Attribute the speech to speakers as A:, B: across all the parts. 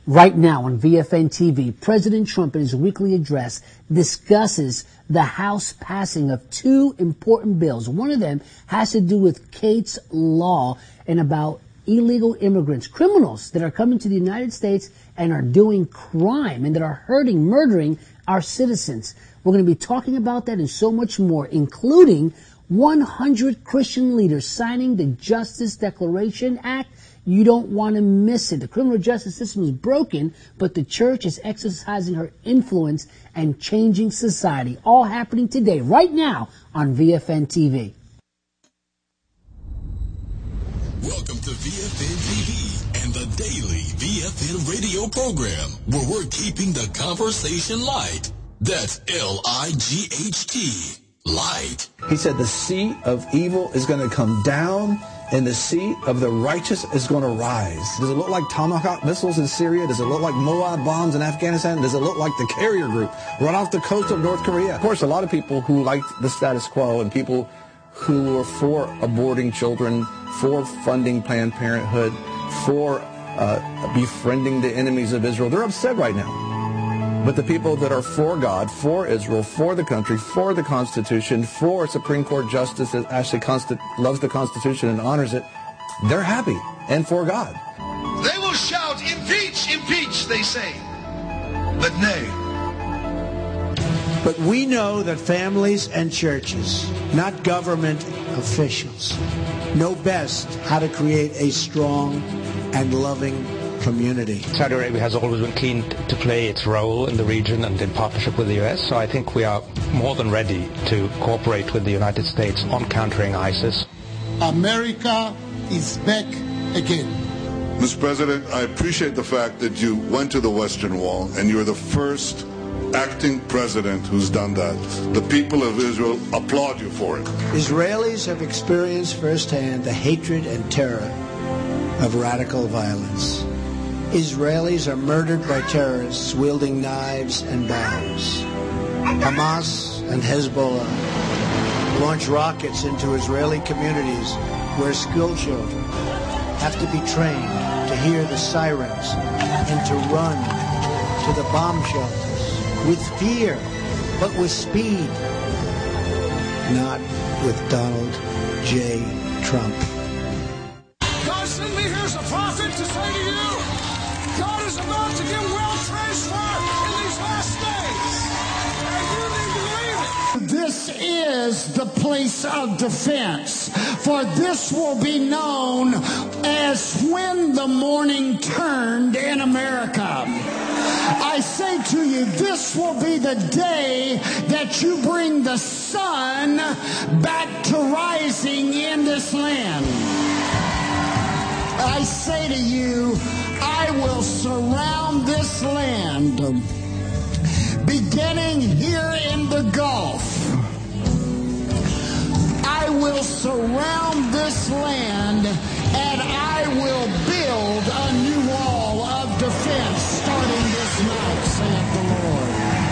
A: Right now on VFN TV, President Trump in his weekly address discusses the House passing of two important bills. One of them has to do with Kate's Law and about illegal immigrants, criminals that are coming to the United States and are doing crime and that are hurting, murdering our citizens. We're going to be talking about that and so much more, including 100 Christian leaders signing the Justice Declaration Act. You don't want to miss it. The criminal justice system is broken, but the church is exercising her influence and changing society. All happening today, right now, on VFN TV.
B: Welcome to VFN TV and the daily VFN radio program, where we're keeping the conversation light. That's L-I-G-H-T, light.
C: He said the seed of evil is going to come down, and the seed of the righteous is going to rise. Does it look like Tomahawk missiles in Syria? Does it look like Moab bombs in Afghanistan? Does it look like the Carrier Group run off the coast of North Korea? Of course, a lot of people who like the status quo and people who are for aborting children, for funding Planned Parenthood, for befriending the enemies of Israel, they're upset right now. But the people that are for God, for Israel, for the country, for the Constitution, for Supreme Court justice that actually loves the Constitution and honors it, they're happy and for God.
D: They will shout, impeach, impeach, they say, but nay.
E: But we know that families and churches, not government officials, know best how to create a strong and loving community.
F: Saudi Arabia has always been keen to play its role in the region and in partnership with the U.S., so I think we are more than ready to cooperate with the United States on countering ISIS.
G: America is back again.
H: Mr. President, I appreciate the fact that you went to the Western Wall and you're the first acting president who's done that. The people of Israel applaud you for it.
E: Israelis have experienced firsthand the hatred and terror of radical violence. Israelis are murdered by terrorists wielding knives and bombs. Hamas and Hezbollah launch rockets into Israeli communities where school children have to be trained to hear the sirens and to run to the bomb shelters with fear, but with speed, not with Donald J. Trump.
I: God sent me here as a prophet to say to you, God is about to get well transferred in these last days. And you need to believe it.
G: This is the place of defense, for this will be known as when the morning turned in America. I say to you, this will be the day that you bring the sun back to rising in this land. I say to you, I will surround this land, beginning here in the Gulf. I will surround this land, and I will build a new wall of defense starting this night, saith the Lord.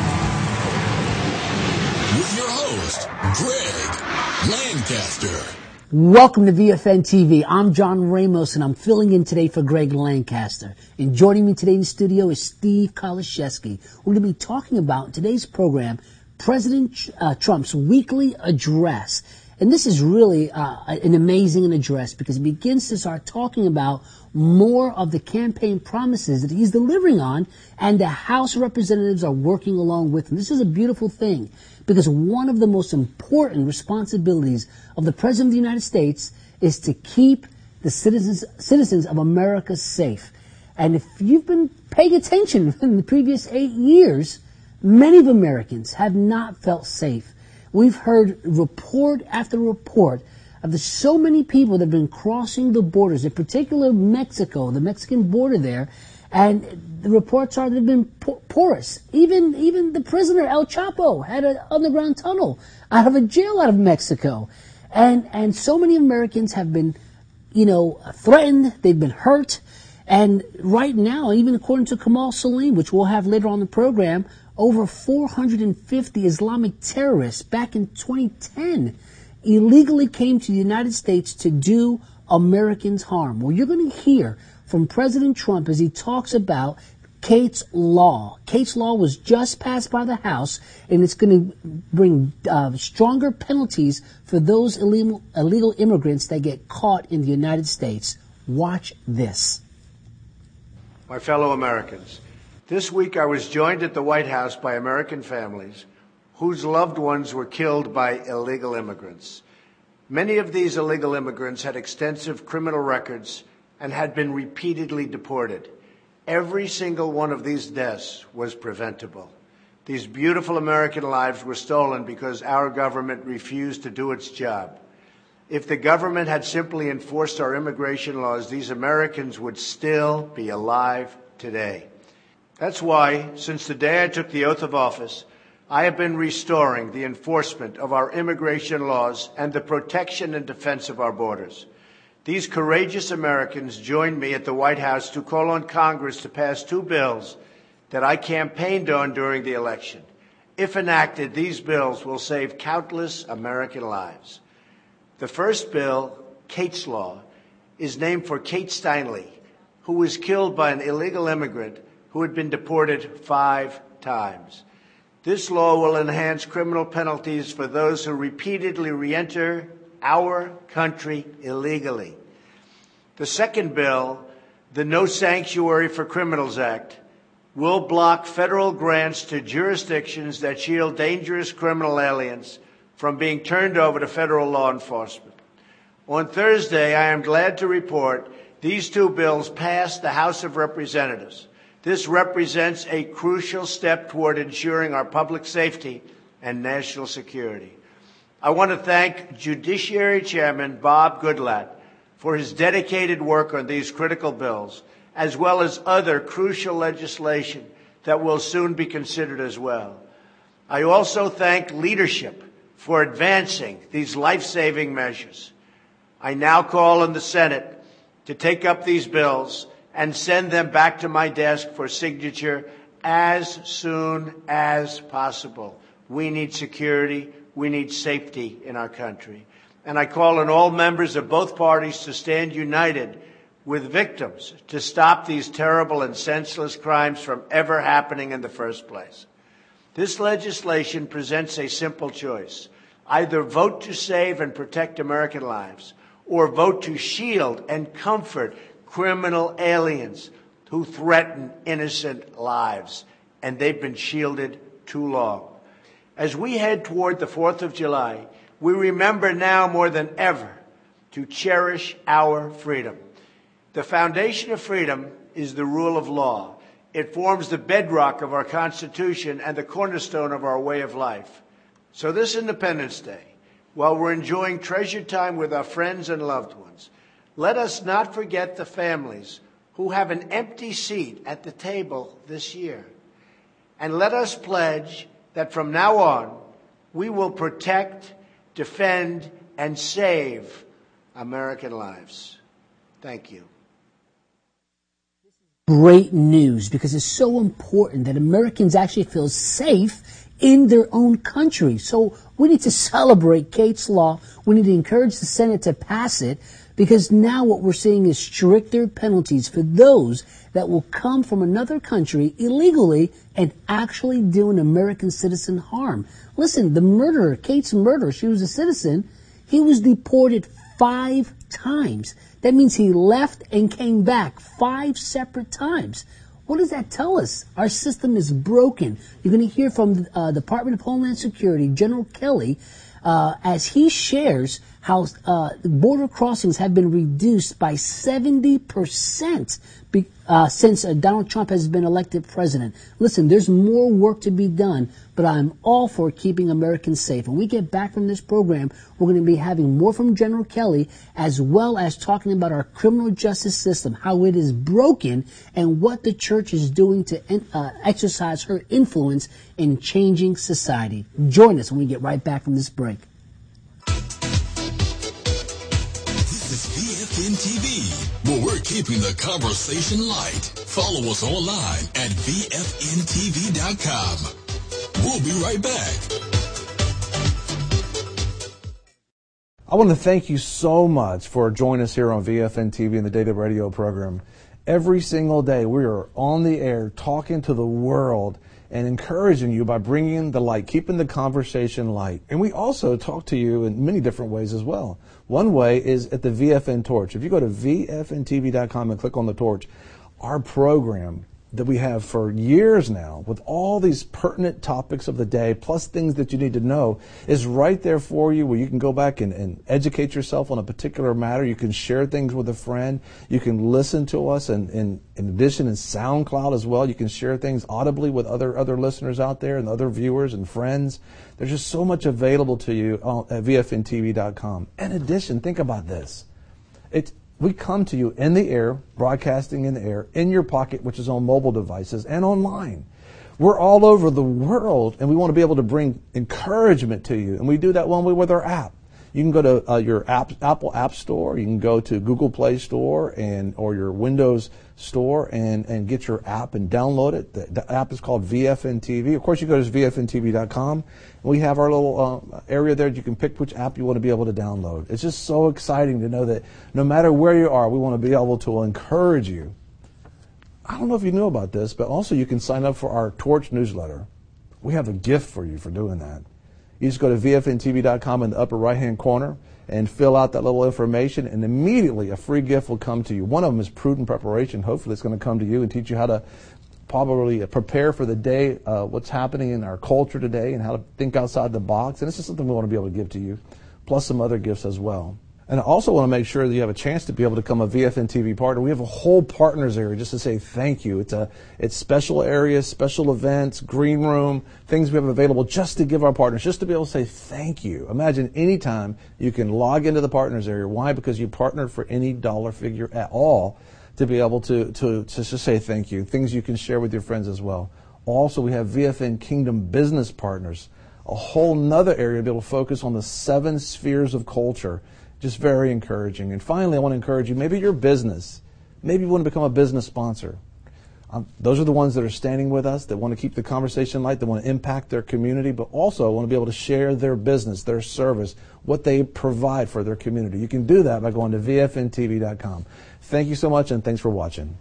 B: With your host, Greg Lancaster.
A: Welcome to VFN TV. I'm John Ramos, and I'm filling in today for Greg Lancaster. And joining me today in the studio is Steve Kaliszewski. We're going to be talking about, in today's program, President Trump's weekly address. And this is really an amazing address because it begins to start talking about more of the campaign promises that he's delivering on, and the House of Representatives are working along with him. This is a beautiful thing because one of the most important responsibilities of the President of the United States is to keep the citizens of America safe. And if you've been paying attention in the previous 8 years, many of Americans have not felt safe. We've heard report after report of so many people that have been crossing the borders, in particular Mexico, the Mexican border there, and the reports are they've been porous. Even the prisoner El Chapo had an underground tunnel out of a jail out of Mexico, and so many Americans have been, threatened. They've been hurt, and right now, even according to Kamal Salim, which we'll have later on the program, over 450 Islamic terrorists back in 2010 illegally came to the United States to do Americans harm. Well, you're going to hear from President Trump as he talks about Cates Law. Cates Law was just passed by the House, and it's going to bring stronger penalties for those illegal immigrants that get caught in the United States. Watch this.
J: My fellow Americans, this week I was joined at the White House by American families whose loved ones were killed by illegal immigrants. Many of these illegal immigrants had extensive criminal records and had been repeatedly deported. Every single one of these deaths was preventable. These beautiful American lives were stolen because our government refused to do its job. If the government had simply enforced our immigration laws, these Americans would still be alive today. That's why, since the day I took the oath of office, I have been restoring the enforcement of our immigration laws and the protection and defense of our borders. These courageous Americans joined me at the White House to call on Congress to pass 2 bills that I campaigned on during the election. If enacted, these bills will save countless American lives. The first bill, Cates Law, is named for Kate Steinle, who was killed by an illegal immigrant who had been deported 5 times. This law will enhance criminal penalties for those who repeatedly re-enter our country illegally. The second bill, the No Sanctuary for Criminals Act, will block federal grants to jurisdictions that shield dangerous criminal aliens from being turned over to federal law enforcement. On Thursday, I am glad to report these 2 bills passed the House of Representatives. This represents a crucial step toward ensuring our public safety and national security. I want to thank Judiciary Chairman Bob Goodlatte for his dedicated work on these critical bills, as well as other crucial legislation that will soon be considered as well. I also thank leadership for advancing these life-saving measures. I now call on the Senate to take up these bills and send them back to my desk for signature as soon as possible. We need security. We need safety in our country. And I call on all members of both parties to stand united with victims to stop these terrible and senseless crimes from ever happening in the first place. This legislation presents a simple choice. Either vote to save and protect American lives, or vote to shield and comfort criminal aliens who threaten innocent lives. And they've been shielded too long. As we head toward the 4th of July, we remember now more than ever to cherish our freedom. The foundation of freedom is the rule of law. It forms the bedrock of our Constitution and the cornerstone of our way of life. So this Independence Day, while we're enjoying treasured time with our friends and loved ones, let us not forget the families who have an empty seat at the table this year. And let us pledge that from now on, we will protect, defend, and save American lives. Thank you.
A: Great news, because it's so important that Americans actually feel safe in their own country. So we need to celebrate Cates Law. We need to encourage the Senate to pass it, because now what we're seeing is stricter penalties for those that will come from another country illegally and actually do an American citizen harm. Listen, the murderer, Cates' murderer, she was a citizen. He was deported 5 times. That means he left and came back 5 separate times. What does that tell us? Our system is broken. You're going to hear from the Department of Homeland Security, General Kelly, as he shares how border crossings have been reduced by 70% since Donald Trump has been elected president. Listen, there's more work to be done, but I'm all for keeping Americans safe. When we get back from this program, we're going to be having more from General Kelly, as well as talking about our criminal justice system, how it is broken, and what the church is doing to exercise her influence in changing society. Join us when we get right back from this break.
B: VFN TV, where we're keeping the conversation light. Follow us online at VFNTV.com. We'll be right back.
C: I want to thank you so much for joining us here on VFN TV and the Data Radio program. Every single day we are on the air talking to the world and encouraging you by bringing the light, keeping the conversation light. And we also talk to you in many different ways as well. One way is at the VFN Torch. If you go to VFNTV.com and click on the torch, our program that we have for years now with all these pertinent topics of the day plus things that you need to know is right there for you, where you can go back and educate yourself on a particular matter. You can share things with a friend. You can listen to us, and in addition in SoundCloud as well. You can share things audibly with other listeners out there and other viewers and friends. There's just so much available to you at VFNTV.com. In addition, think about this. We come to you in the air, broadcasting in the air, in your pocket, which is on mobile devices, and online. We're all over the world, and we want to be able to bring encouragement to you. And we do that one way with our app. You can go to your Apple App Store. You can go to Google Play Store or your Windows Store and get your app and download it. The app is called VFN TV. Of course, you go to VFNTV.com. We have our little area there. You can pick which app you want to be able to download. It's just so exciting to know that no matter where you are, we want to be able to encourage you. I don't know if you knew about this, but also you can sign up for our Torch newsletter. We have a gift for you for doing that. You just go to VFNTV.com in the upper right-hand corner and fill out that little information, and immediately a free gift will come to you. One of them is Prudent Preparation. Hopefully it's going to come to you and teach you how to probably prepare for the day, what's happening in our culture today, and how to think outside the box. And this is something we want to be able to give to you, plus some other gifts as well. And I also want to make sure that you have a chance to be able to become a VFN TV partner. We have a whole partners area just to say thank you. It's special areas, special events, green room, things we have available just to give our partners, just to be able to say thank you. Imagine anytime you can log into the partners area. Why? Because you partnered for any dollar figure at all to be able to just say thank you. Things you can share with your friends as well. Also, we have VFN Kingdom Business Partners, a whole nother area to be able to focus on the 7 spheres of culture. Just very encouraging. And finally, I want to encourage you, maybe your business. Maybe you want to become a business sponsor. Those are the ones that are standing with us, that want to keep the conversation light, that want to impact their community, but also want to be able to share their business, their service, what they provide for their community. You can do that by going to VFNTV.com. Thank you so much, and thanks for watching.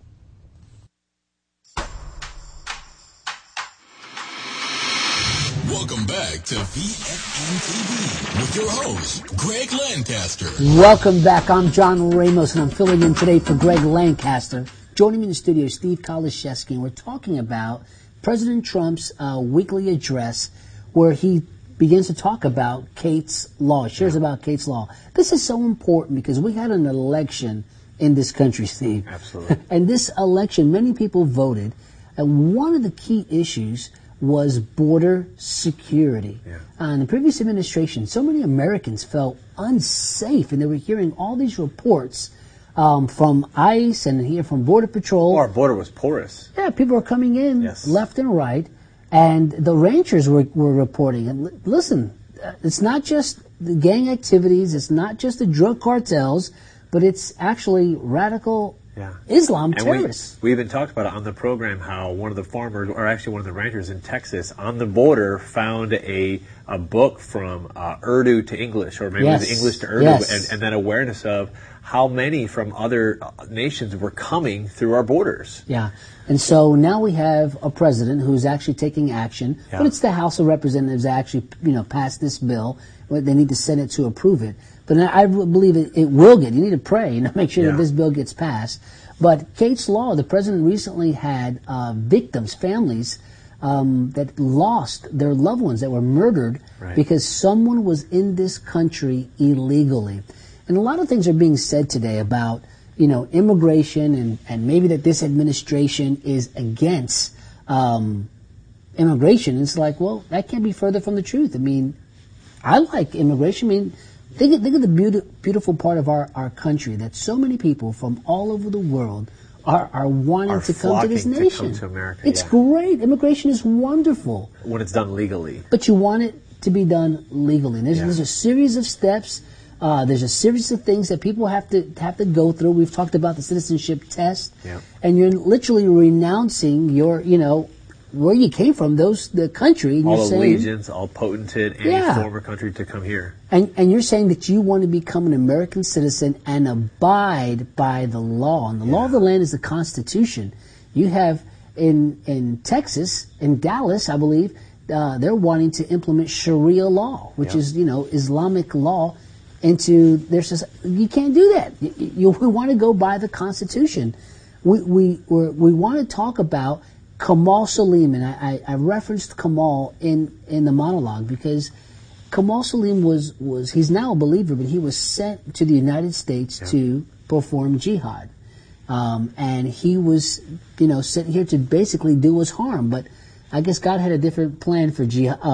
B: Welcome back to VFN TV with your host, Greg Lancaster.
A: Welcome back. I'm John Ramos, and I'm filling in today for Greg Lancaster. Joining me in the studio is Steve Kaliszewski, and we're talking about President Trump's weekly address, where he begins to talk about Kate's Law, shares about Kate's Law. This is so important because we had an election in this country, Steve.
K: Absolutely.
A: And this election, many people voted, and one of the key issues was border security. In the previous administration, so many Americans felt unsafe, and they were hearing all these reports from ICE and here from Border Patrol.
K: Our border was porous.
A: Yeah, people were coming in left and right, and the ranchers were reporting. And listen, it's not just the gang activities, it's not just the drug cartels, but it's actually radical Islam terrorists.
K: We even talked about it on the program how one of the farmers, or actually one of the ranchers in Texas on the border, found a book from Urdu to English, or maybe it was English to Urdu, and that awareness of how many from other nations were coming through our borders.
A: Yeah, and so now we have a president who's actually taking action, but it's the House of Representatives that actually passed this bill. They need the Senate to approve it. But I believe it will get. You need to pray, make sure that this bill gets passed. But Kate's Law, the president recently had victims, families that lost their loved ones that were murdered because someone was in this country illegally. And a lot of things are being said today about, immigration and maybe that this administration is against immigration. It's like, well, that can't be further from the truth. I mean, I like immigration. Think of the beautiful part of our country, that so many people from all over the world are wanting to come to this nation.
K: To America,
A: it's great. Immigration is wonderful.
K: When it's done legally.
A: But you want it to be done legally. And there's a series of steps. There's a series of things that people have to go through. We've talked about the citizenship test. And you're literally renouncing your, where you came from, the country. And
K: all allegiance, all potentate, any former country to come here.
A: And you're saying that you want to become an American citizen and abide by the law. And the law of the land is the Constitution. You have in Texas, in Dallas, I believe, they're wanting to implement Sharia law, which is, Islamic law into their society. You can't do that. We want to go by the Constitution. We want to talk about Kamal Suleiman. I referenced Kamal in the monologue because Kamal Suleiman he's now a believer, but he was sent to the United States to perform jihad. And he was, sent here to basically do us harm. But I guess God had a different plan for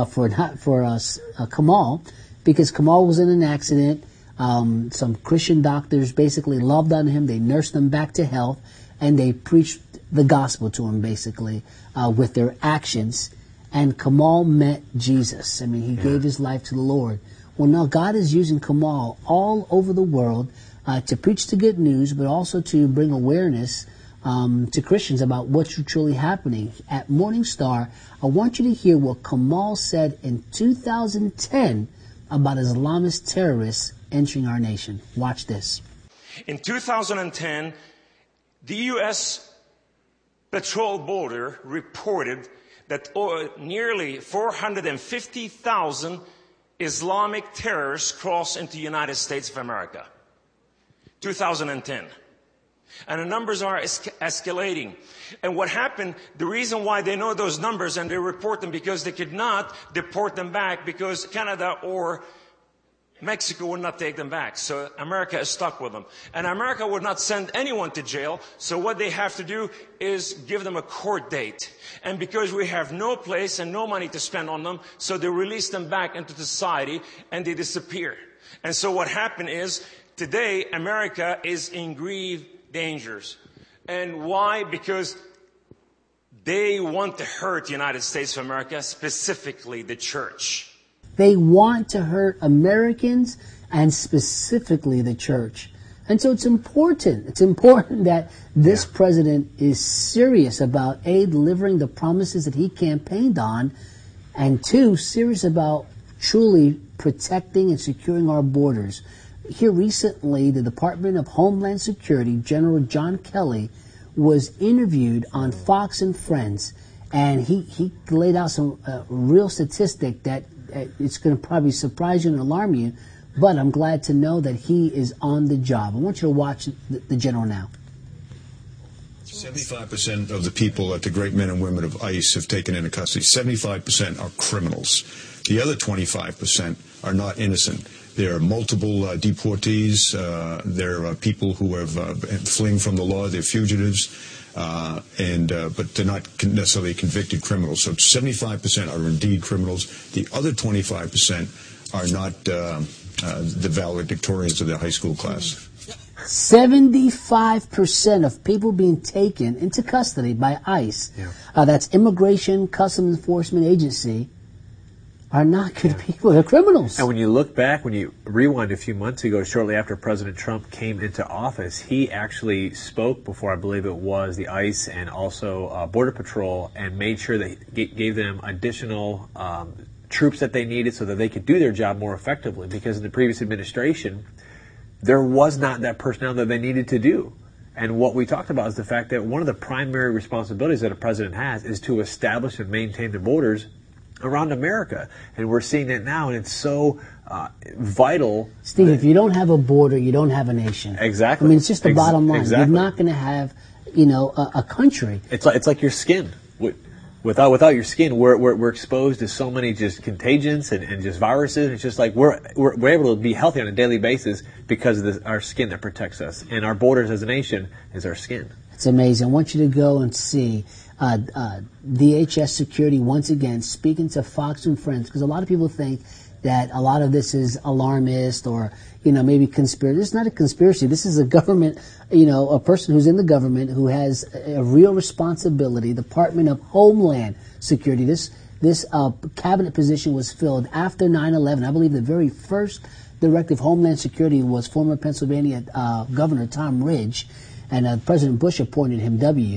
A: Kamal, because Kamal was in an accident. Some Christian doctors basically loved on him. They nursed him back to health, and they preached the gospel to him basically with their actions. And Kamal met Jesus. I mean, he gave his life to the Lord. Well, now God is using Kamal all over the world to preach the good news, but also to bring awareness to Christians about what's truly happening. At Morning Star, I want you to hear what Kamal said in 2010 about Islamist terrorists entering our nation. Watch this.
L: In 2010, the U.S. Patrol Border reported that nearly 450,000 Islamic terrorists crossed into the United States of America. 2010. And the numbers are escalating. And what happened, the reason why they know those numbers and they report them, because they could not deport them back because Canada or Mexico would not take them back. So America is stuck with them. And America would not send anyone to jail. So what they have to do is give them a court date. And because we have no place and no money to spend on them, so they release them back into society and they disappear. And so what happened is, today America is in grave dangers. And why? Because they want to hurt the United States of America, specifically the church.
A: They want to hurt Americans and specifically the church. And so it's important. It's important that this president is serious about, A, delivering the promises that he campaigned on, and 2, serious about truly protecting and securing our borders. Here recently, the Department of Homeland Security, General John Kelly, was interviewed on Fox and Friends, and he laid out some real statistic that it's going to probably surprise you and alarm you, but I'm glad to know that he is on the job. I want you to watch the general now.
M: 75% of the people that the great men and women of ICE have taken into custody, 75% are criminals. The other 25% are not innocent. There are multiple deportees. There are people who have fleeing from the law. They're fugitives. But they're not necessarily convicted criminals. So 75% are indeed criminals. The other 25% are not the valedictorians of their high school class.
A: 75% of people being taken into custody by ICE, that's Immigration Customs Enforcement Agency, are not good people. They're criminals.
K: And when you look back, when you rewind a few months ago, shortly after President Trump came into office, he actually spoke before, I believe it was, the ICE and also Border Patrol, and made sure that he gave them additional troops that they needed so that they could do their job more effectively. Because in the previous administration, there was not that personnel that they needed to do. And what we talked about is the fact that one of the primary responsibilities that a president has is to establish and maintain the borders around America. And we're seeing that now, and it's so vital.
A: Steve, if you don't have a border, you don't have a nation.
K: Exactly.
A: I mean, it's just the bottom line.
K: Exactly.
A: You're not going to have, a country.
K: It's like your skin. Without your skin, we're exposed to so many just contagions and just viruses. It's just like we're able to be healthy on a daily basis because of our skin that protects us. And our borders as a nation is our skin.
A: It's amazing. I want you to go and see DHS Security once again speaking to Fox and Friends, because a lot of people think that a lot of this is alarmist or, maybe conspiracy. This is not a conspiracy. This is a government, a person who's in the government who has a real responsibility. Department of Homeland Security. This cabinet position was filled after 9/11. I believe the very first directive of Homeland Security was former Pennsylvania Governor Tom Ridge, and President Bush appointed him W.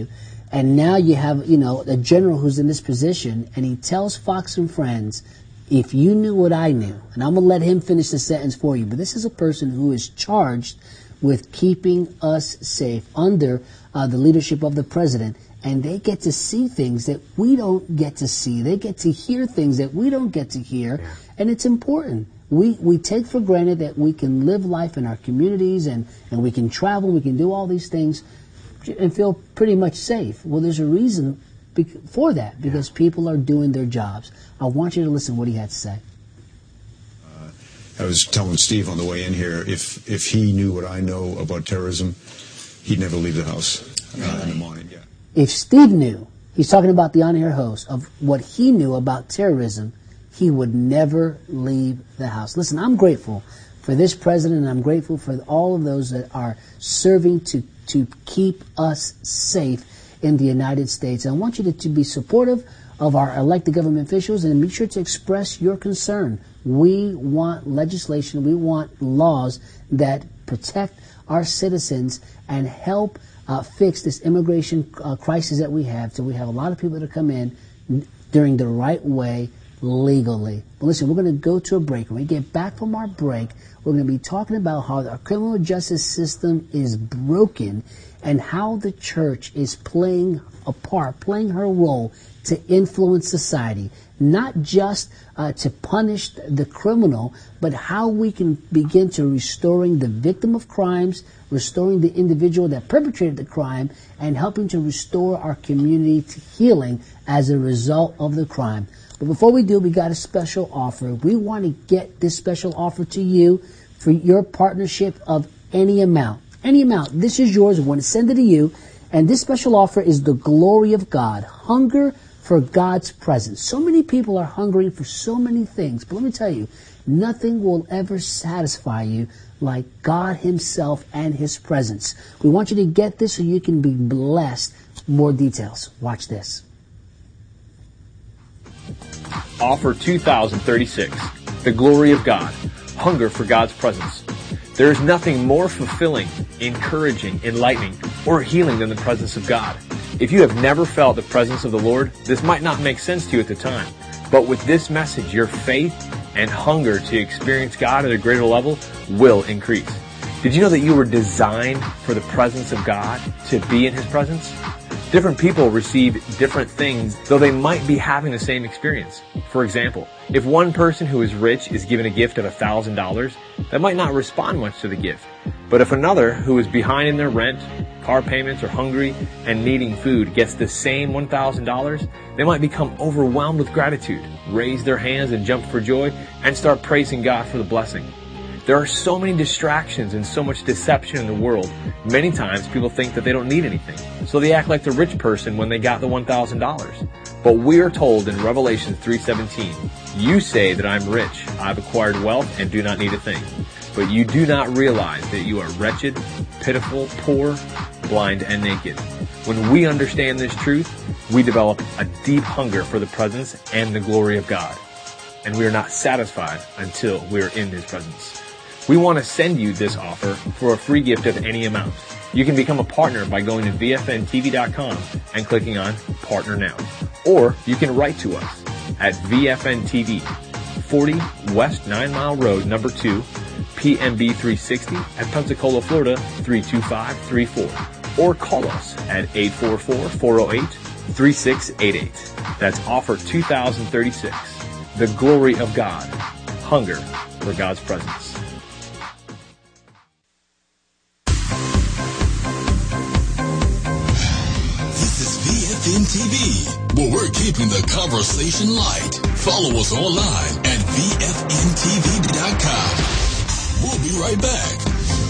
A: And now you have, a general who's in this position, and he tells Fox and Friends, if you knew what I knew, and I'm going to let him finish the sentence for you, but this is a person who is charged with keeping us safe under the leadership of the president, and they get to see things that we don't get to see. They get to hear things that we don't get to hear, and it's important. We take for granted that we can live life in our communities and we can travel, we can do all these things and feel pretty much safe. Well, there's a reason for that, because people are doing their jobs. I want you to listen to what he had to say.
M: I was telling Steve on the way in here, if he knew what I know about terrorism, he'd never leave the house in the morning. Yeah.
A: If Steve knew, he's talking about the on-air host, of what he knew about terrorism, he would never leave the house. Listen, I'm grateful for this president, and I'm grateful for all of those that are serving to keep us safe in the United States. I want you to be supportive of our elected government officials, and make sure to express your concern. We want legislation, we want laws that protect our citizens and help fix this immigration crisis that we have, so we have a lot of people that come in during the right way, legally. But listen, we're going to go to a break. When we get back from our break, we're going to be talking about how our criminal justice system is broken and how the church is playing a part, playing her role to influence society. Not just to punish the criminal, but how we can begin to restoring the victim of crimes, restoring the individual that perpetrated the crime, and helping to restore our community to healing as a result of the crime. But before we do, we got a special offer. We want to get this special offer to you for your partnership of any amount. Any amount. This is yours. We want to send it to you. And this special offer is the glory of God. Hunger for God's presence. So many people are hungering for so many things. But let me tell you, nothing will ever satisfy you like God himself and his presence. We want you to get this so you can be blessed. More details. Watch this.
K: Offer 2036. The glory of God. Hunger for God's presence. There is nothing more fulfilling, encouraging, enlightening, or healing than the presence of God. If you have never felt the presence of the Lord, this might not make sense to you at the time. But with this message, your faith and hunger to experience God at a greater level will increase. Did you know that you were designed for the presence of God, to be in his presence? Different people receive different things, though they might be having the same experience. For example, if one person who is rich is given a gift of $1,000, they might not respond much to the gift. But if another who is behind in their rent, car payments, or hungry and needing food gets the same $1,000, they might become overwhelmed with gratitude, raise their hands and jump for joy, and start praising God for the blessing. There are so many distractions and so much deception in the world. Many times people think that they don't need anything, so they act like the rich person when they got the $1,000. But we are told in Revelation 3:17, you say that I'm rich, I've acquired wealth, and do not need a thing. But you do not realize that you are wretched, pitiful, poor, blind, and naked. When we understand this truth, we develop a deep hunger for the presence and the glory of God. And we are not satisfied until we are in his presence. We want to send you this offer for a free gift of any amount. You can become a partner by going to VFNTV.com and clicking on Partner Now. Or you can write to us at VFNTV, 40 West 9 Mile Road, number 2, PMB 360 at Pensacola, Florida 32534. Or call us at 844-408-3688. That's offer 2036. The glory of God. Hunger for God's presence.
B: VFN TV, where we're keeping the conversation light. Follow us online at VFNTV.com. We'll be right back.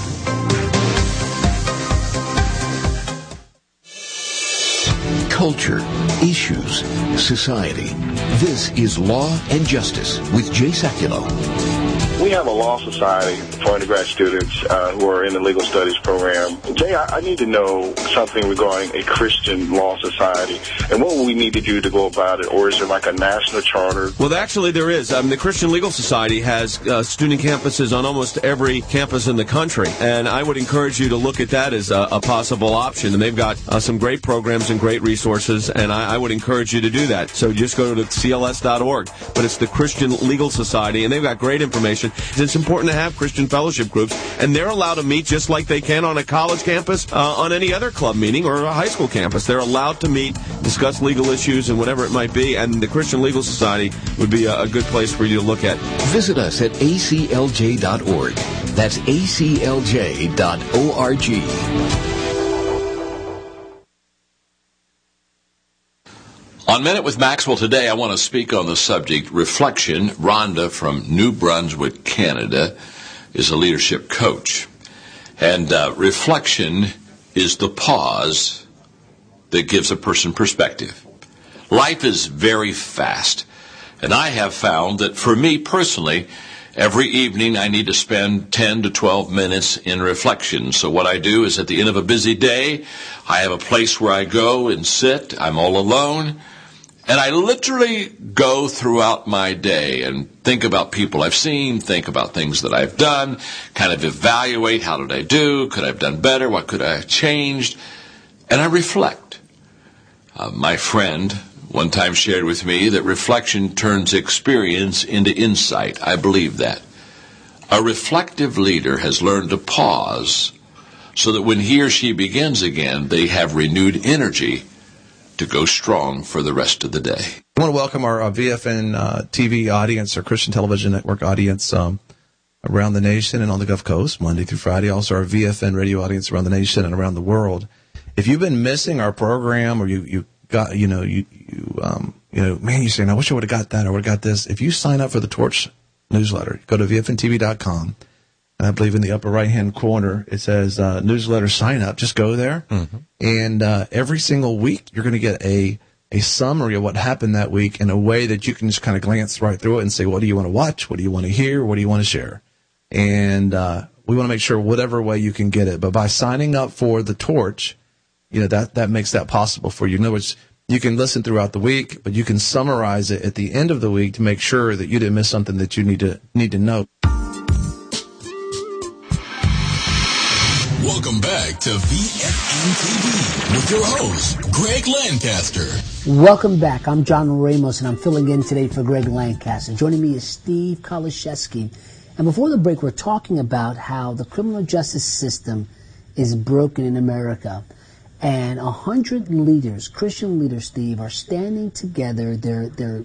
N: Culture, issues, society. This is Law and Justice with Jay Sekulow. We have a law society for undergrad students who are in the legal studies program. Jay, I need to know something regarding a Christian law society, and what will we need to do to go about it, or is there like a national charter?
O: Well, actually there is. The Christian Legal Society has student campuses on almost every campus in the country, and I would encourage you to look at that as a possible option. And they've got some great programs and great resources, and I would encourage you to do that. So just go to cls.org, but it's the Christian Legal Society, and they've got great information. It's important to have Christian fellowship groups, and they're allowed to meet just like they can on a college campus, on any other club meeting or a high school campus. They're allowed to meet, discuss legal issues and whatever it might be, and the Christian Legal Society would be a good place for you to look at.
B: Visit us at aclj.org. That's aclj.org. On Minute with Maxwell today, I want to speak on the subject reflection. Rhonda from New Brunswick, Canada, is a leadership coach. And reflection is the pause that gives a person perspective. Life is very fast. And I have found that for me personally, every evening I need to spend 10 to 12 minutes in reflection. So what I do is at the end of a busy day, I have a place where I go and sit. I'm all alone. And I literally go throughout my day and think about people I've seen, think about things that I've done, kind of evaluate how did I do, could I have done better, what could I have changed, and I reflect. My friend one time shared with me that reflection turns experience into insight. I believe that. A reflective leader has learned to pause so that when he or she begins again, they have renewed energy to go strong for the rest of the day.
C: I want to welcome our VFN TV audience, our Christian Television Network audience around the nation and on the Gulf Coast, Monday through Friday. Also our VFN radio audience around the nation and around the world. If you've been missing our program, or you got, man, you're saying, I wish I would have got that, or would have got this. If you sign up for the Torch newsletter, go to VFNTV.com. And I believe in the upper right-hand corner, it says newsletter sign up. Just go there. Mm-hmm. And every single week, you're going to get a summary of what happened that week in a way that you can just kind of glance right through it and say, what do you want to watch? What do you want to hear? What do you want to share? And we want to make sure whatever way you can get it. But by signing up for the Torch, that makes that possible for you. In other words, you can listen throughout the week, but you can summarize it at the end of the week to make sure that you didn't miss something that you need to know.
B: Welcome back to VFN TV with your host, Greg Lancaster.
A: Welcome back. I'm John Ramos, and I'm filling in today for Greg Lancaster. Joining me is Steve Kaliszewski. And before the break, we're talking about how the criminal justice system is broken in America. And 100 leaders, Christian leaders, Steve, are standing together. They're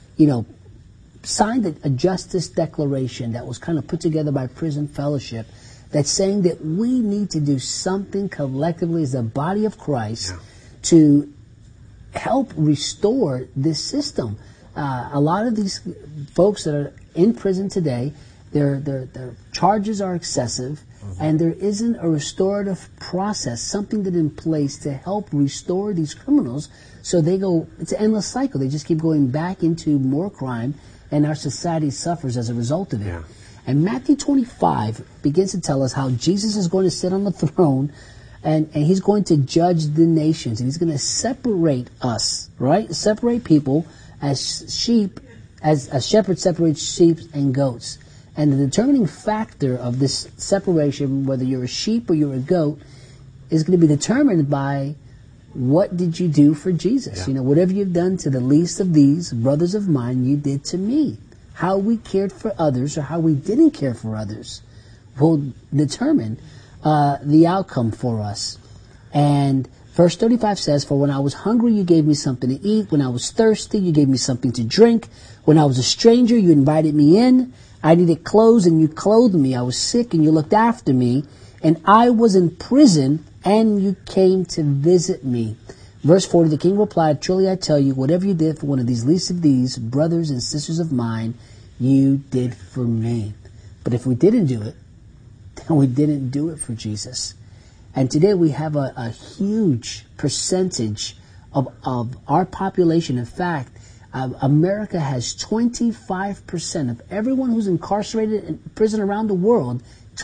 A: signed a justice declaration that was kind of put together by Prison Fellowship that's saying that we need to do something collectively as a body of Christ to help restore this system. A lot of these folks that are in prison today, their charges are excessive, and there isn't a restorative process, something that's in place to help restore these criminals so they go, it's an endless cycle. They just keep going back into more crime, and our society suffers as a result of it. Yeah. And Matthew 25 begins to tell us how Jesus is going to sit on the throne, and he's going to judge the nations, and he's going to separate us, right? Separate people as sheep, as a shepherd separates sheep and goats. And the determining factor of this separation, whether you're a sheep or you're a goat, is going to be determined by what did you do for Jesus. Yeah. Whatever you've done to the least of these brothers of mine, you did to me. How we cared for others or how we didn't care for others will determine the outcome for us. And verse 35 says, "For when I was hungry, you gave me something to eat. When I was thirsty, you gave me something to drink. When I was a stranger, you invited me in. I needed clothes, and you clothed me. I was sick, and you looked after me. And I was in prison, and you came to visit me." Verse 40, the king replied, "Truly I tell you, whatever you did for one of these least of these, brothers and sisters of mine, you did for me." But if we didn't do it, then we didn't do it for Jesus. And today we have a huge percentage of our population. In fact, America has 25% of everyone who's incarcerated in prison around the world.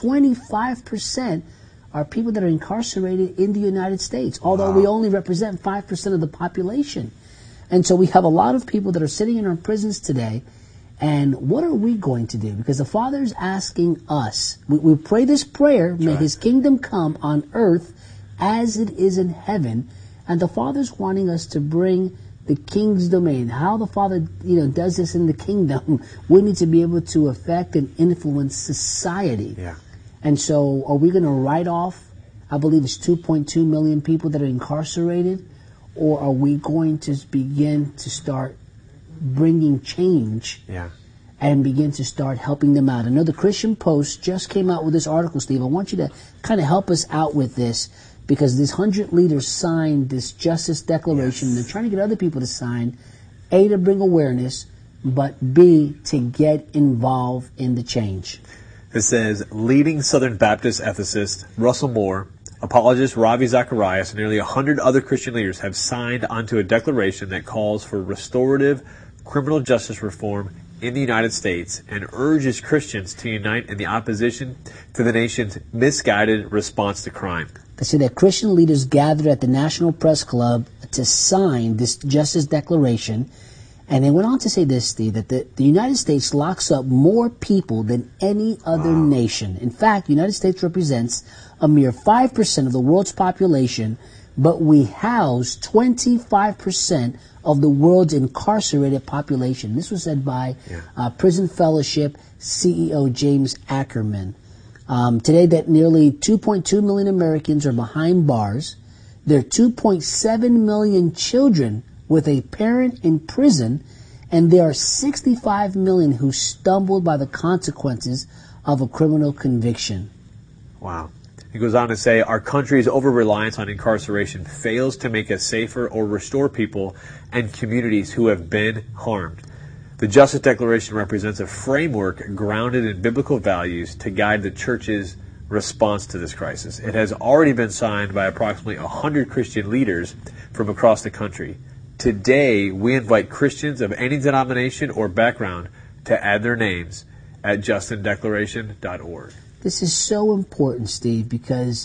A: 25% are people that are incarcerated in the United States, although we only represent 5% of the population. And so we have a lot of people that are sitting in our prisons today. And what are we going to do? Because the Father's asking us, we pray this prayer, may His kingdom come on earth as it is in heaven. And the Father's wanting us to bring the King's domain. How the Father, does this in the kingdom, we need to be able to affect and influence society.
K: Yeah.
A: And so are we going to write off, I believe it's 2.2 million people that are incarcerated, or are we going to begin to start bringing change and begin to start helping them out? I know the Christian Post just came out with this article, Steve. I want you to kind of help us out with this, because these 100 leaders signed this Justice Declaration. Yes. They're trying to get other people to sign, A, to bring awareness, but B, to get involved in the change.
K: It says, leading Southern Baptist ethicist Russell Moore, apologist Ravi Zacharias, and nearly 100 other Christian leaders have signed onto a declaration that calls for restorative criminal justice reform in the United States and urges Christians to unite in the opposition to the nation's misguided response to crime.
A: They say that Christian leaders gathered at the National Press Club to sign this Justice Declaration. And they went on to say this, Steve, that the United States locks up more people than any other nation. In fact, the United States represents a mere 5% of the world's population, but we house 25% of the world's incarcerated population. This was said by Prison Fellowship CEO James Ackerman. Today, that nearly 2.2 million Americans are behind bars. There are 2.7 million children with a parent in prison, and there are 65 million who stumbled by the consequences of a criminal conviction.
K: Wow. He goes on to say, our country's over-reliance on incarceration fails to make us safer or restore people and communities who have been harmed. The Justice Declaration represents a framework grounded in biblical values to guide the church's response to this crisis. It has already been signed by approximately 100 Christian leaders from across the country. Today, we invite Christians of any denomination or background to add their names at justindeclaration.org.
A: This is so important, Steve, because,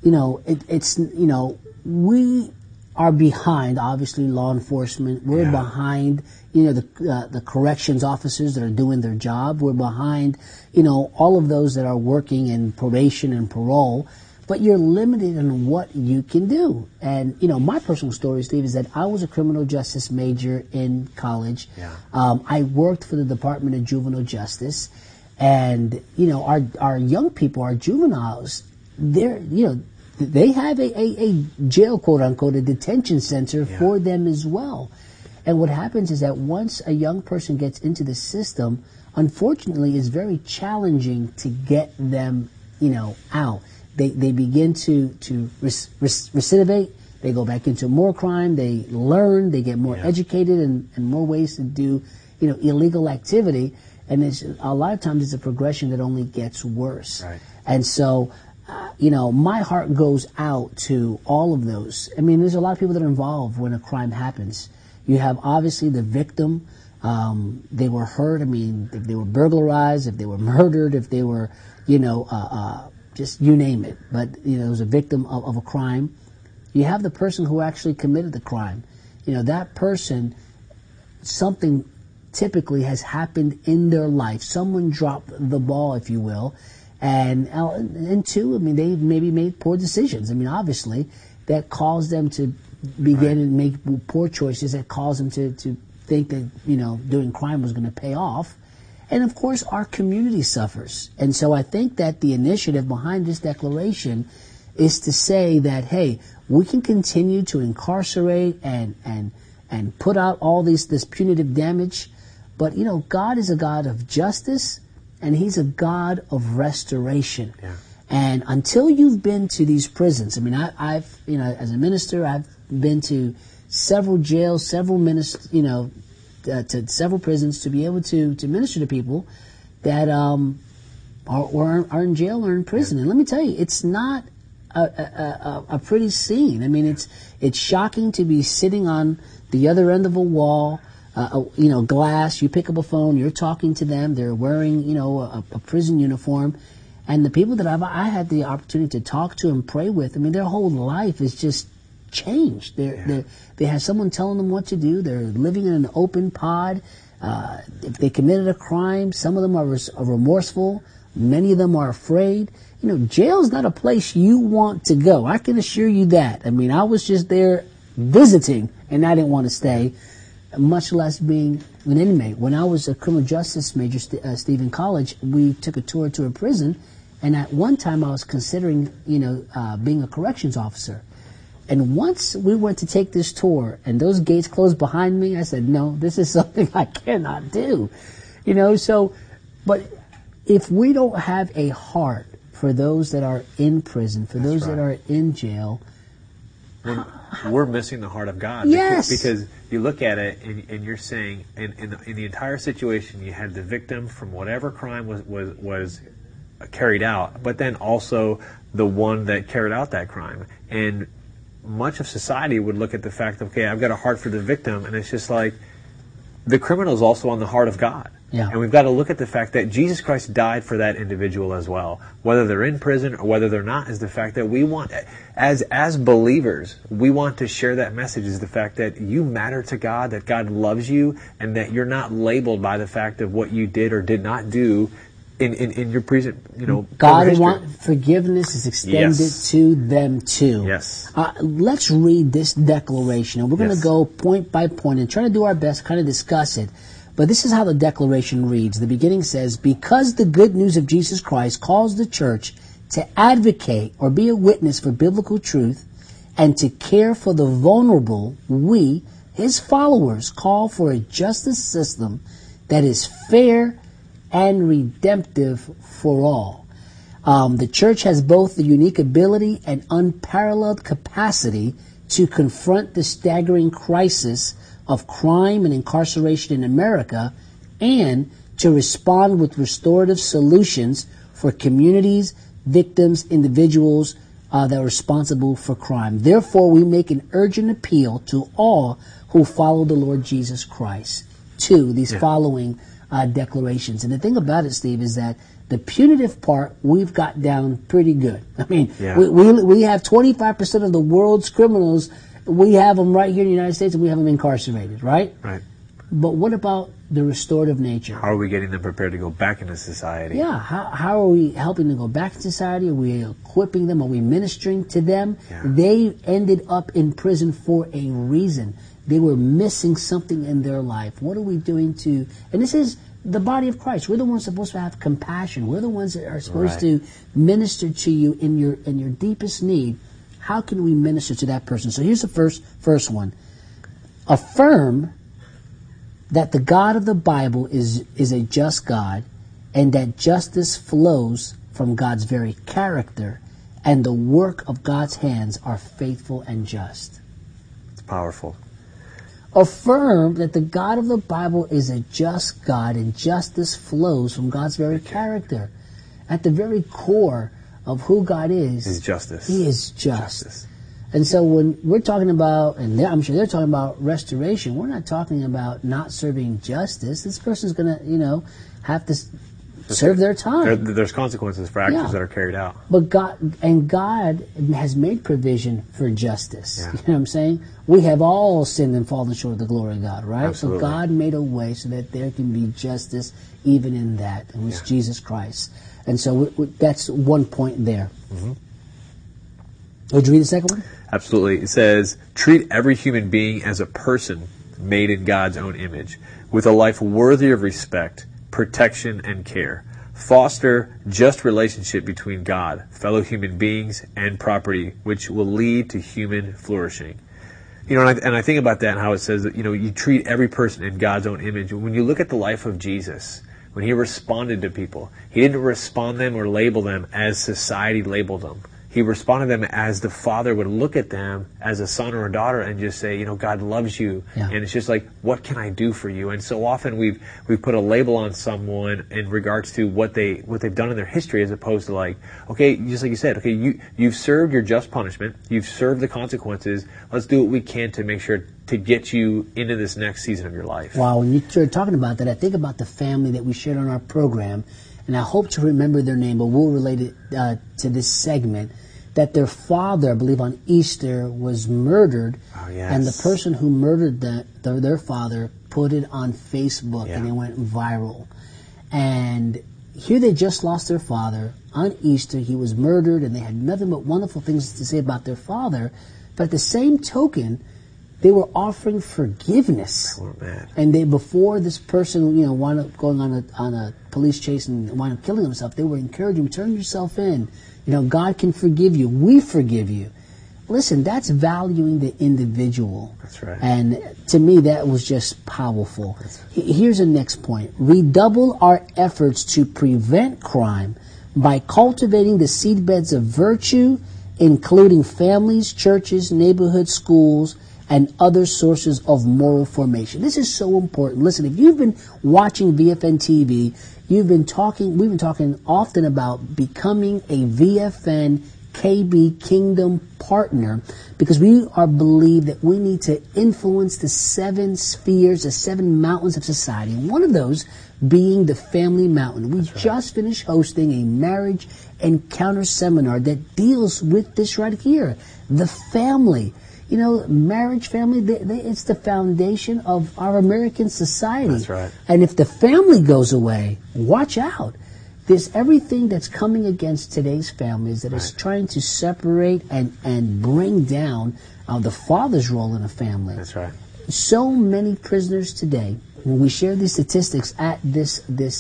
A: we are behind, obviously, law enforcement. We're behind, the corrections officers that are doing their job. We're behind, all of those that are working in probation and parole. But you're limited in what you can do. And, my personal story, Steve, is that I was a criminal justice major in college.
K: Yeah.
A: I worked for the Department of Juvenile Justice. And, our young people, our juveniles, they have a jail, quote unquote, a detention center for them as well. And what happens is that once a young person gets into the system, unfortunately, it's very challenging to get them, out. They begin to recidivate. They go back into more crime. They learn. They get more educated and more ways to do, illegal activity. And a lot of times it's a progression that only gets worse.
K: Right.
A: And so, my heart goes out to all of those. I mean, there's a lot of people that are involved when a crime happens. You have obviously the victim. They were hurt. I mean, if they were burglarized, if they were murdered, if they were, just you name it. But, it was a victim of a crime. You have the person who actually committed the crime. That person, something typically has happened in their life. Someone dropped the ball, if you will. And two, I mean, they maybe made poor decisions. I mean, obviously, that caused them to begin and make poor choices that caused them to think that, doing crime was going to pay off. And, of course, our community suffers. And so I think that the initiative behind this declaration is to say that, hey, we can continue to incarcerate and put out all this punitive damage. But, God is a God of justice, and He's a God of restoration.
K: Yeah.
A: And until you've been to these prisons, I mean, I've as a minister, I've been to several jails, several to several prisons to be able to minister to people that are in jail or in prison. And let me tell you, it's not a pretty scene. I mean, it's shocking to be sitting on the other end of a wall, glass. You pick up a phone, you're talking to them. They're wearing, a prison uniform. And the people that I had the opportunity to talk to and pray with, I mean, their whole life is just changed. They have someone telling them what to do. They're living in an open pod. If they committed a crime, some of them are remorseful. Many of them are afraid. Jail's not a place you want to go. I can assure you that. I mean, I was just there visiting, and I didn't want to stay, much less being an inmate. When I was a criminal justice major, Steve, in college, we took a tour to a prison, and at one time I was considering, being a corrections officer. And once we went to take this tour, and those gates closed behind me, I said, no, this is something I cannot do. But if we don't have a heart for those that are in prison, for those that are in jail,
K: we're missing the heart of God.
A: Yes.
K: Because you look at it and you're saying, in the entire situation, you had the victim from whatever crime was carried out, but then also the one that carried out that crime. And much of society would look at the fact, okay, I've got a heart for the victim, and it's just like the criminal is also on the heart of God.
A: Yeah.
K: And we've got to look at the fact that Jesus Christ died for that individual as well. Whether they're in prison or whether they're not, is the fact that we want, as believers, we want to share that message, is the fact that you matter to God, that God loves you, and that you're not labeled by the fact of what you did or did not do in your present,
A: God wants forgiveness is extended to them too.
K: Yes.
A: Let's read this declaration, and we're going to go point by point and try to do our best to kind of discuss it. But this is how the declaration reads. The beginning says, because the good news of Jesus Christ calls the church to advocate or be a witness for biblical truth and to care for the vulnerable, we, his followers, call for a justice system that is fair and redemptive for all. The church has both the unique ability and unparalleled capacity to confront the staggering crisis of crime and incarceration in America, and to respond with restorative solutions for communities, victims, individuals that are responsible for crime. Therefore, we make an urgent appeal to all who follow the Lord Jesus Christ to these following declarations. And the thing about it, Steve, is that the punitive part we've got down pretty good. I mean, we have 25% of the world's criminals. We have them right here in the United States, and we have them incarcerated, right?
K: Right.
A: But what about the restorative nature?
K: How are we getting them prepared to go back into society?
A: Yeah. How are we helping them go back to society? Are we equipping them? Are we ministering to them? Yeah. They ended up in prison for a reason. They were missing something in their life. What are we doing to... And this is the body of Christ. We're the ones supposed to have compassion. We're the ones that are supposed to minister to you in your deepest need. How can we minister to that person? So here's the first one. Affirm that the God of the Bible is a just God, and that justice flows from God's very character, and the work of God's hands are faithful and just.
K: It's powerful.
A: Affirm that the God of the Bible is a just God, and justice flows from God's very character. At the very core of who God is
K: justice.
A: He is just. And so when we're talking about, and I'm sure they're talking about restoration, we're not talking about not serving justice. This person's going to, have to serve their time.
K: There's consequences for actions that are carried out.
A: But God has made provision for justice. Yeah. You know what I'm saying? We have all sinned and fallen short of the glory of God, right?
K: Absolutely.
A: So God made a way so that there can be justice even in that, and it's Jesus Christ. And so that's one point there. Mm-hmm. Would you read the second one?
K: Absolutely. It says, treat every human being as a person made in God's own image, with a life worthy of respect, protection, and care. Foster just relationship between God, fellow human beings, and property, which will lead to human flourishing. And I think about that and how it says that, you treat every person in God's own image. When you look at the life of Jesus, when he responded to people, he didn't respond them or label them as society labeled them. he responded to them as the father would look at them as a son or a daughter and just say, you know, God loves you.
A: Yeah.
K: And it's just like, what can I do for you? And so often we've put a label on someone in regards to what they've done in their history, as opposed to like, okay, just like you said, okay, you've served your just punishment, you've served the consequences, let's do what we can to make sure to get you into this next season of your life.
A: Wow, when you started talking about that, I think about the family that we shared on our program, and I hope to remember their name, but we'll relate it to this segment, that their father, I believe on Easter, was murdered, and the person who murdered their father put it on Facebook, and it went viral. And here they just lost their father. On Easter, he was murdered, and they had nothing but wonderful things to say about their father. But at the same token, they were offering forgiveness.
K: Oh, man.
A: And they, before this person, you know, wound up going on a police chase and wound up killing himself, they were encouraging him, turn yourself in. You know, God can forgive you. We forgive you. Listen, that's valuing the individual.
K: That's right.
A: And to me, that was just powerful. Here's the next point. Redouble our efforts to prevent crime by cultivating the seedbeds of virtue, including families, churches, neighborhoods, schools, and other sources of moral formation. This is so important. Listen, if you've been watching VFN TV, we've been talking often about becoming a VFN KB Kingdom partner, because we believe that we need to influence the 7 spheres, the 7 mountains of society. And one of those being the family mountain. We just finished hosting a marriage encounter seminar that deals with this right here, the family. You know, marriage, family, it's the foundation of our American society.
K: That's right.
A: And if the family goes away, watch out. There's everything that's coming against today's families that is trying to separate and bring down the father's role in a family.
K: That's right.
A: So many prisoners today, when we share these statistics at this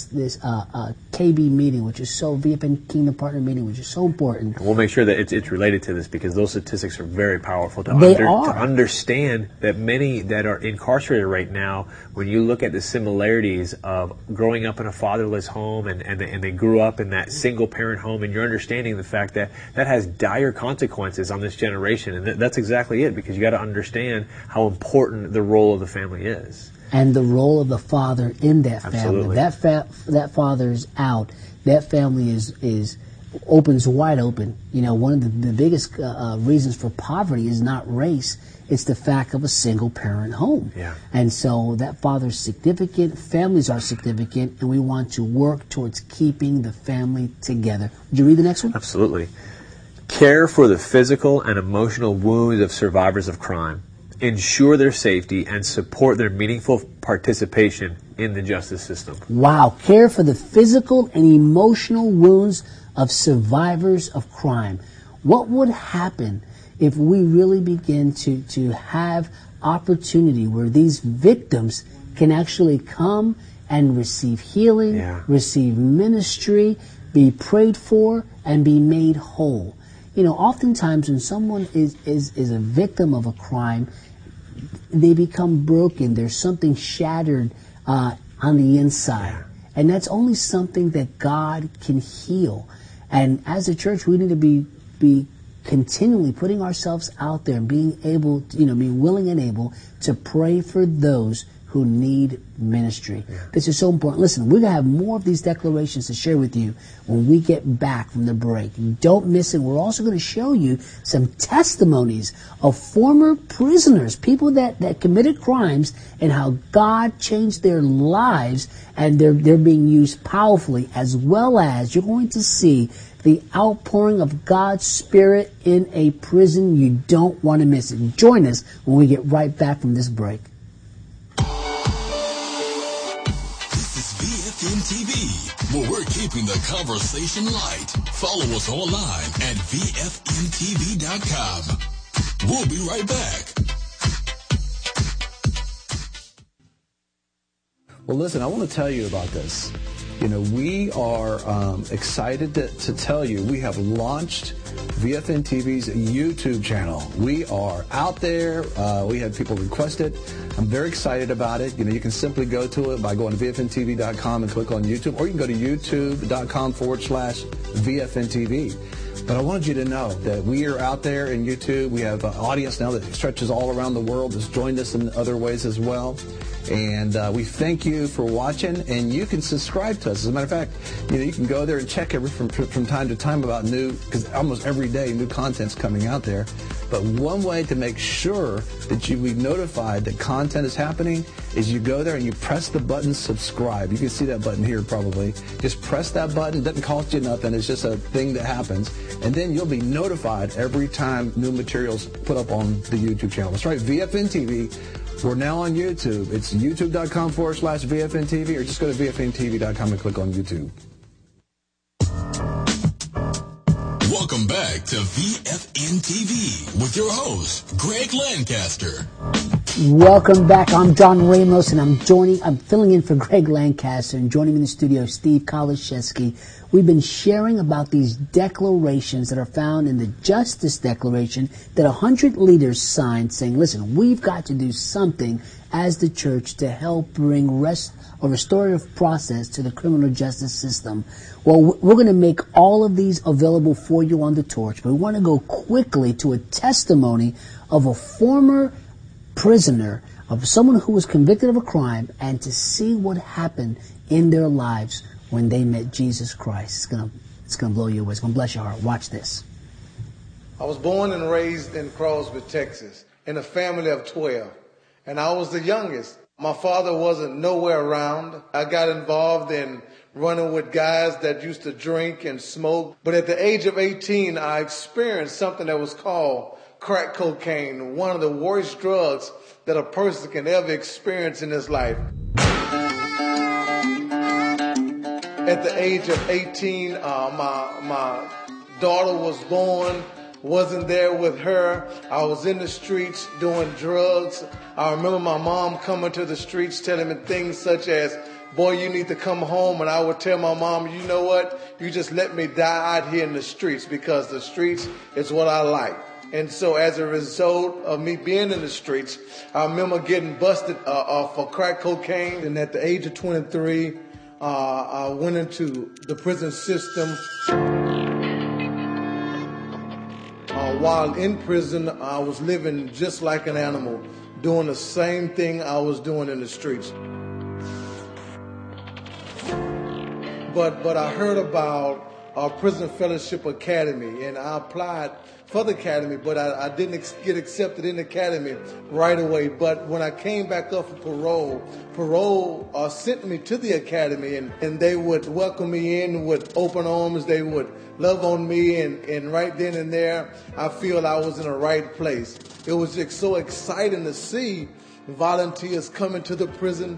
A: KB meeting, which is so VFN Kingdom Partner meeting, which is so important.
K: We'll make sure that it's related to this, because those statistics are very powerful to understand that many that are incarcerated right now, when you look at the similarities of growing up in a fatherless home and they grew up in that single parent home, and you're understanding the fact that that has dire consequences on this generation. And that's exactly it, because you got to understand how important the role of the family is.
A: And the role of the father in that family.
K: Absolutely.
A: That father is out. That family is opens wide open. You know, one of the biggest reasons for poverty is not race. It's the fact of a single parent home.
K: Yeah.
A: And so that father's significant, families are significant, and we want to work towards keeping the family together. Would you read the next one?
K: Absolutely. Care for the physical and emotional wounds of survivors of crime. Ensure their safety and support their meaningful participation in the justice system.
A: Wow. Care for the physical and emotional wounds of survivors of crime. What would happen if we really begin to have opportunity where these victims can actually come and receive healing, receive ministry, be prayed for, and be made whole? You know, oftentimes when someone is a victim of a crime, they become broken. There's something shattered on the inside. And that's only something that God can heal. And as a church, we need to be continually putting ourselves out there and being able to, being willing and able to pray for those who need ministry. This is so important. Listen, we're going to have more of these declarations to share with you when we get back from the break. Don't miss it. We're also going to show you some testimonies of former prisoners, people that committed crimes, and how God changed their lives, and they're being used powerfully, as well as you're going to see the outpouring of God's Spirit in a prison. You don't want to miss it. Join us when we get right back from this break.
B: TV, where we're keeping the conversation light. Follow us online at VFNTV.com. We'll be right back.
C: Well, listen, I want to tell you about this. We are excited to tell you we have launched VFN TV's YouTube channel. We are out there. We had people request it. I'm very excited about it. You can simply go to it by going to VFNTV.com and click on YouTube, or you can go to youtube.com/VFNTV. But I wanted you to know that we are out there in YouTube. We have an audience now that stretches all around the world, has joined us in other ways as well. And we thank you for watching, and you can subscribe to us. As a matter of fact, you can go there and check from time to time about new, because almost every day new content's coming out there. But one way to make sure that you be notified that content is happening is you go there and you press the button subscribe. You can see that button here probably. Just press that button. It doesn't cost you nothing. It's just a thing that happens. And then you'll be notified every time new materials put up on the YouTube channel. That's right, VFN TV. We're now on YouTube. It's youtube.com/VFN TV, or just go to VFNTV.com and click on YouTube.
B: Welcome back to VFN TV with your host, Greg Lancaster.
A: Welcome back. I'm John Ramos, and I'm filling in for Greg Lancaster, and joining me in the studio is Steve Kaliszewski. We've been sharing about these declarations that are found in the Justice Declaration that 100 leaders signed, saying, listen, we've got to do something as the church to help bring a restorative process to the criminal justice system. Well, we're going to make all of these available for you on the Torch, but we want to go quickly to a testimony of a former prisoner, of someone who was convicted of a crime, and to see what happened in their lives when they met Jesus Christ. It's gonna blow you away. It's gonna bless your heart. Watch this.
P: I was born and raised in Crosby, Texas, in a family of 12, and I was the youngest. My father wasn't nowhere around. I got involved in running with guys that used to drink and smoke. But at the age of 18, I experienced something that was called crack cocaine, one of the worst drugs that a person can ever experience in his life. At the age of 18, my daughter was born. Wasn't there with her. I was in the streets doing drugs. I remember my mom coming to the streets telling me things such as, boy, you need to come home. And I would tell my mom, you know what? You just let me die out here in the streets, because the streets is what I like. And so as a result of me being in the streets, I remember getting busted for crack cocaine. And at the age of 23, I went into the prison system. While in prison, I was living just like an animal, doing the same thing I was doing in the streets. But I heard about our Prison Fellowship Academy, and I applied for the academy, but I didn't get accepted in the academy right away. But when I came back up for parole sent me to the academy, and they would welcome me in with open arms. They would love on me, and right then and there, I feel I was in the right place. It was just so exciting to see volunteers coming to the prison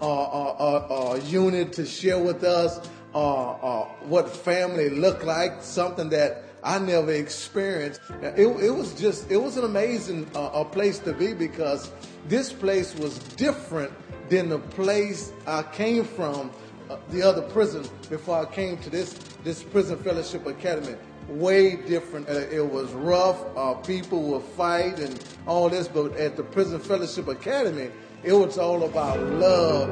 P: unit to share with us what family looked like, something that I never experienced. It was an amazing place to be, because this place was different than the place I came from, the other prison, before I came to this Prison Fellowship Academy. Way different. It was rough. People would fight and all this, but at the Prison Fellowship Academy, it was all about love.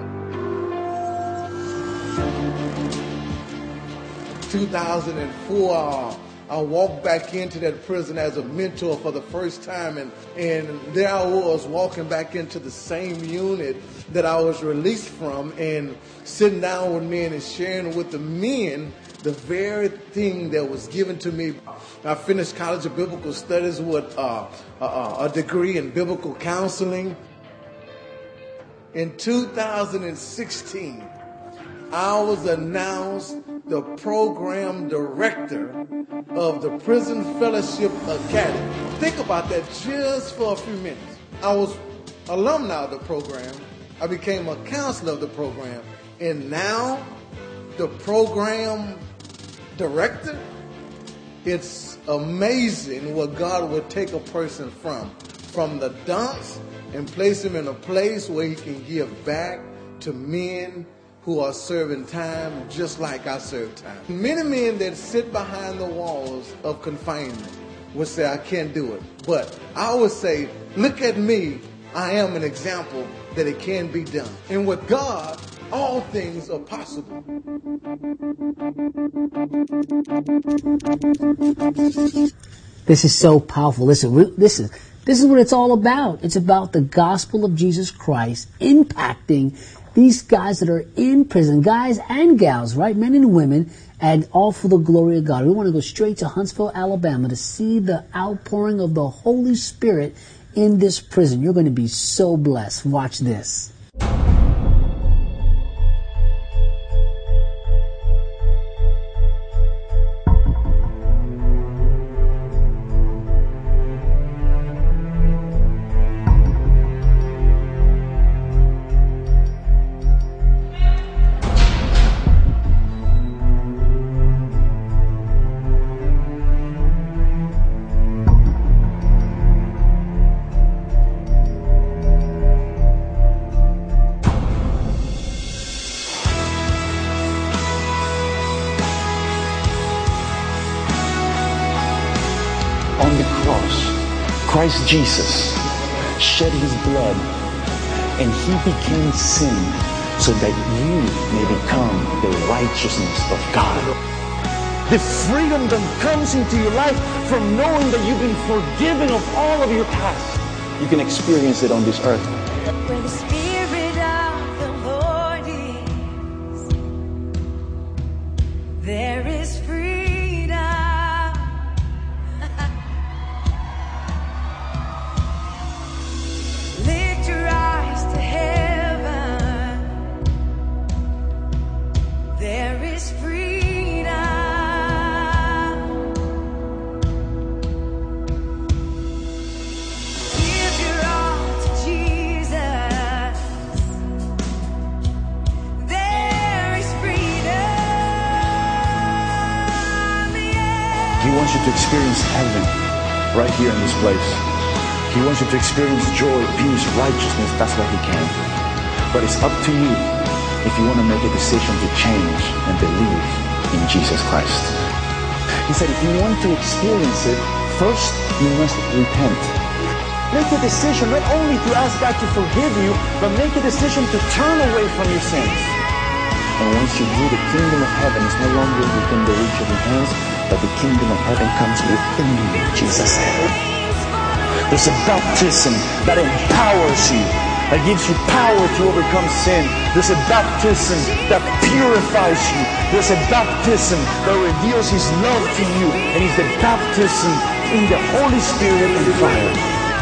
P: 2004, I walked back into that prison as a mentor for the first time, and there I was walking back into the same unit that I was released from, and sitting down with men and sharing with the men the very thing that was given to me. I finished College of Biblical Studies with a degree in biblical counseling. In 2016, I was announced the program director of the Prison Fellowship Academy. Think about that just for a few minutes. I was alumni of the program. I became a counselor of the program. And now, the program director, it's amazing what God would take a person from the dumps and place him in a place where he can give back to men who are serving time just like I serve time. Many men that sit behind the walls of confinement would say, I can't do it. But I would say, look at me. I am an example that it can be done. And with God, all things are possible.
A: This is so powerful. Listen, this is what it's all about. It's about the gospel of Jesus Christ impacting these guys that are in prison, guys and gals, right? Men and women, and all for the glory of God. We want to go straight to Huntsville, Alabama to see the outpouring of the Holy Spirit in this prison. You're going to be so blessed. Watch this.
Q: Christ Jesus shed his blood and he became sin so that you may become the righteousness of God. The freedom that comes into your life from knowing that you've been forgiven of all of your past, you can experience it on this earth.
R: Where the Spirit of the Lord is, there is freedom. Lift your eyes to heaven. There is freedom. Give your all to Jesus. There is freedom.
Q: He wants you to experience heaven right here in this place. He wants you to experience joy, peace, righteousness. That's what he can. But it's up to you if you want to make a decision to change and believe in Jesus Christ. He said if you want to experience it, first you must repent. Make a decision not only to ask God to forgive you, but make a decision to turn away from your sins. And once you do, the kingdom of heaven is no longer within the reach of your hands, but the kingdom of heaven comes within you, Jesus said. There's a baptism that empowers you, that gives you power to overcome sin. There's a baptism that purifies you. There's a baptism that reveals his love to you, and it's the baptism in the Holy Spirit and fire.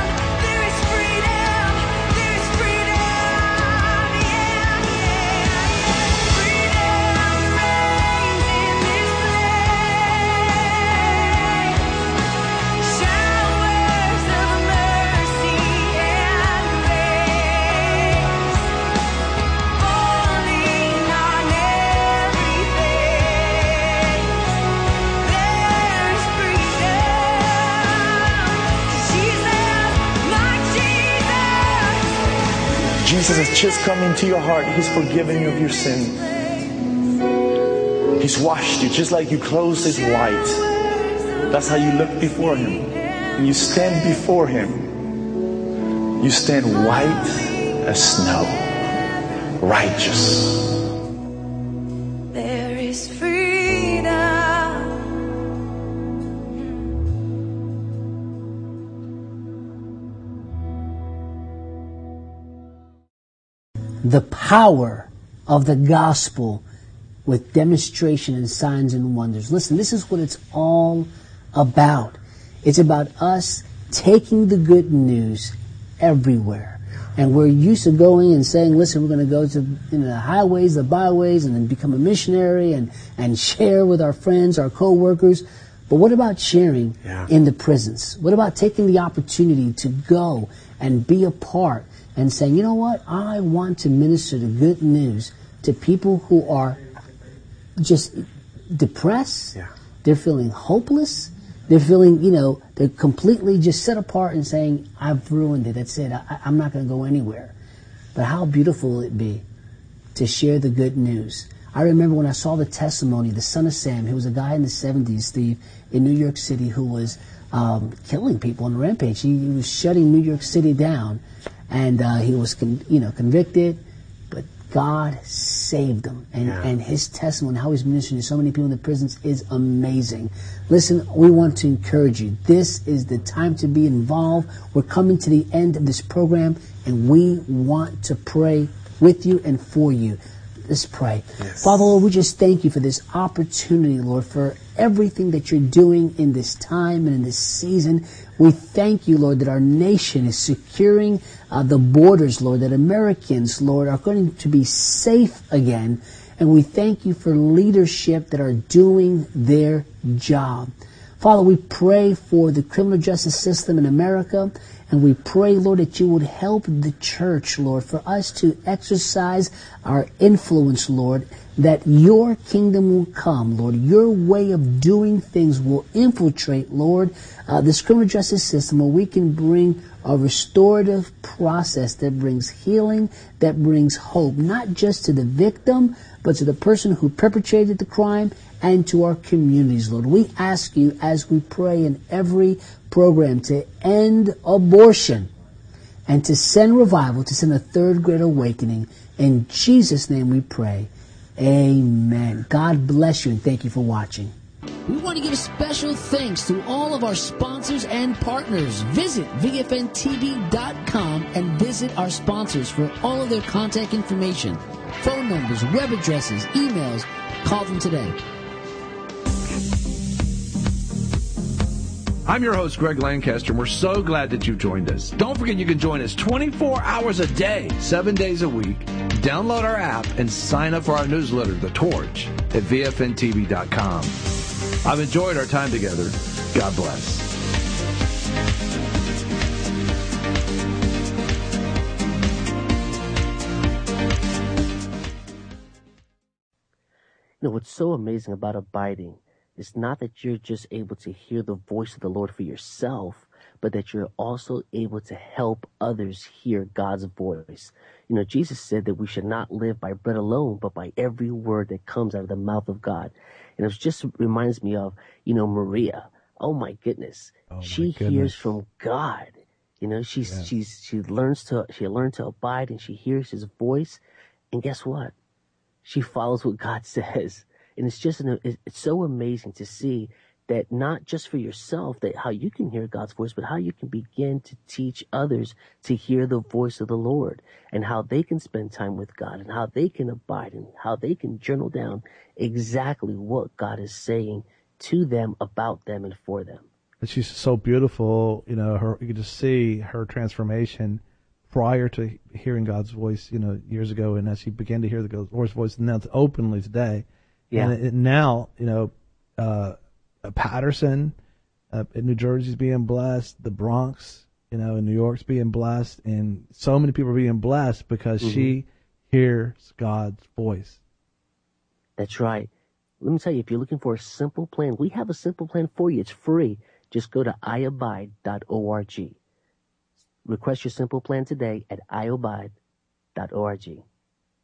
Q: Jesus has just come into your heart. He's forgiven you of your sin. He's washed you just like your clothes is white. That's how you look before him. When you stand before him, you stand white as snow, righteous.
R: There is freedom.
A: The power of the gospel with demonstration and signs and wonders. Listen, this is what it's all about. It's about us taking the good news everywhere. And we're used to going and saying, listen, we're going to go to the highways, the byways, and then become a missionary and share with our friends, our co-workers. But what about sharing in the prisons? What about taking the opportunity to go and be a part and saying, you know what, I want to minister the good news to people who are just depressed. They're feeling hopeless. They're feeling, they're completely just set apart and saying, I've ruined it. That's it. I'm not going to go anywhere. But how beautiful will it be to share the good news? I remember when I saw the testimony, the son of Sam, he was a guy in the 70s, Steve, in New York City who was killing people on a rampage. He was shutting New York City down. And he was, convicted, but God saved him. And his testimony, how he's ministering to so many people in the prisons is amazing. Listen, we want to encourage you. This is the time to be involved. We're coming to the end of this program, and we want to pray with you and for you. Let's pray. Yes. Father, Lord, we just thank you for this opportunity, Lord, for everything that you're doing in this time and in this season. We thank you, Lord, that our nation is securing the borders, Lord, that Americans, Lord, are going to be safe again. And we thank you for leadership that are doing their job. Father, we pray for the criminal justice system in America. And we pray, Lord, that you would help the church, Lord, for us to exercise our influence, Lord, that your kingdom will come, Lord. Your way of doing things will infiltrate, Lord, this criminal justice system where we can bring a restorative process that brings healing, that brings hope, not just to the victim, but to the person who perpetrated the crime and to our communities, Lord. We ask you, as we pray in every program, to end abortion and to send revival, to send a third great awakening. In Jesus' name we pray. Amen. God bless you and thank you for watching. We want to give special thanks to all of our sponsors and partners. Visit VFNTV.com and visit our sponsors for all of their contact information, phone numbers, web addresses, emails. Call them today.
S: I'm your host, Greg Lancaster, and we're so glad that you joined us. Don't forget you can join us 24 hours a day, 7 days a week. Download our app and sign up for our newsletter, The Torch, at VFNTV.com. I've enjoyed our time together. God bless.
T: You know, what's so amazing about abiding, it's not that you're just able to hear the voice of the Lord for yourself, but that you're also able to help others hear God's voice. You know, Jesus said that we should not live by bread alone, but by every word that comes out of the mouth of God. And it just reminds me of, you know, Maria. Oh my goodness. She hears from God. You know, she learned to abide, and she hears his voice. And guess what? She follows what God says. And it's just, it's so amazing to see that not just for yourself, that how you can hear God's voice, but how you can begin to teach others to hear the voice of the Lord, and how they can spend time with God, and how they can abide, and how they can journal down exactly what God is saying to them, about them, and for them.
U: She's so beautiful, you know, you can just see her transformation prior to hearing God's voice, you know, years ago, and as she began to hear the Lord's voice, and now openly today.
T: Yeah.
U: And now, you know, Patterson in New Jersey's being blessed, the Bronx, you know, in New York's being blessed, and so many people are being blessed because she hears God's voice.
T: That's right. Let me tell you, if you're looking for a simple plan, we have a simple plan for you. It's free. Just go to iabide.org. Request your simple plan today at iabide.org.